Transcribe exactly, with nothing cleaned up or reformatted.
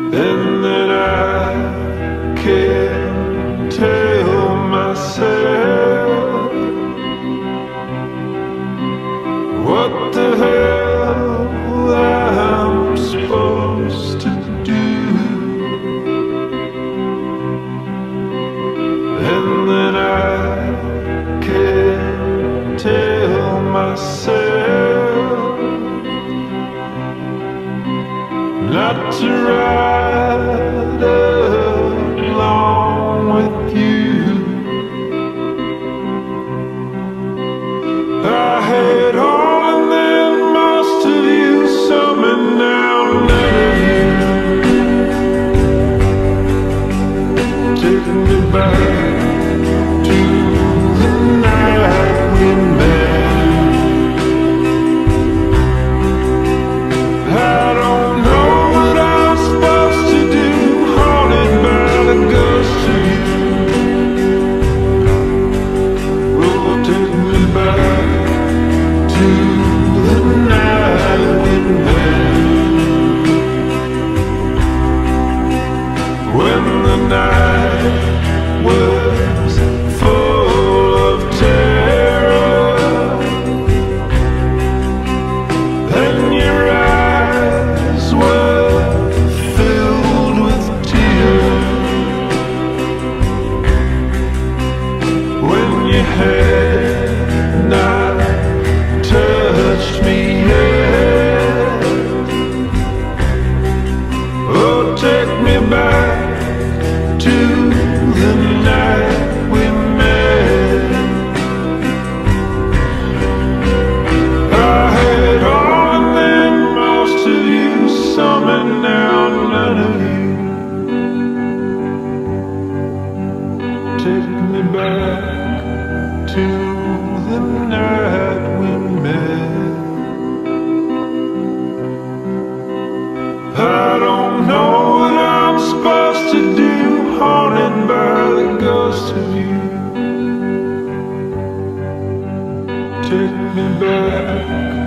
and then I can't tell myself what the hell I'm supposed to do. And then I can't tell myself not to ride along with you. I had all and then most of you, some and now none of you. Take me back to the night we met. I don't know what I'm supposed to do, haunted by the ghost of you. Oh, take me back to the night we met, when the night was full of terror, and your eyes were filled with tears, when you had not touched me yet. Oh, take me back to the night we met. I had all and then most of you, some and now none of you. Take me back to the night we met. I don't know what I'm supposed to do, haunted by the ghost of you. Take me back